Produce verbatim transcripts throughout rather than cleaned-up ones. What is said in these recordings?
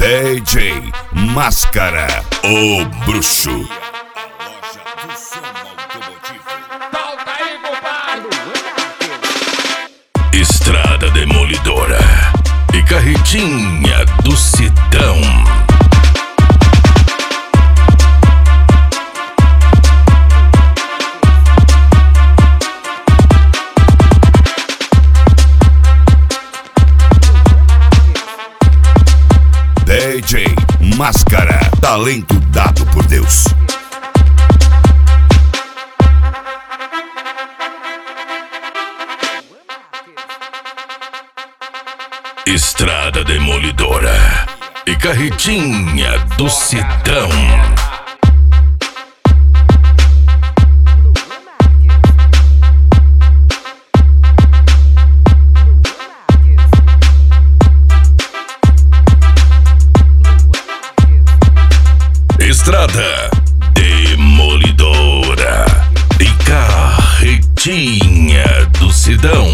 D J Máscara, o bruxo. Estrada demolidora e carretinha do Sidão. D J Máscara, talento dado por Deus. Estrada demolidora e carretinha do Sidão. Estrada demolidora e carretinha do Sidão.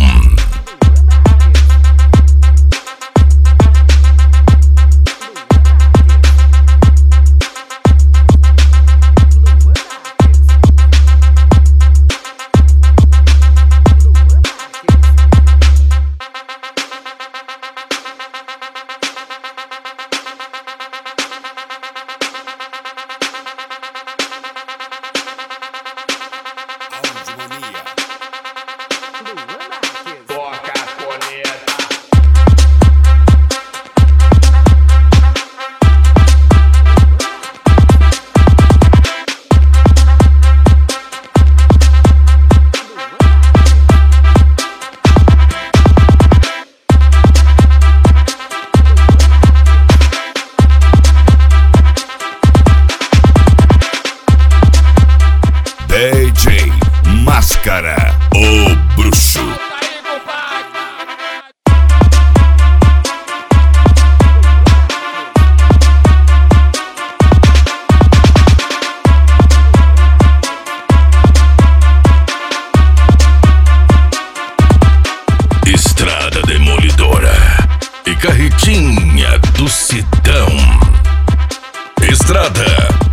D J Máscara, o bruxo. Estrada demolidora e carretinha do Sidão. Estrada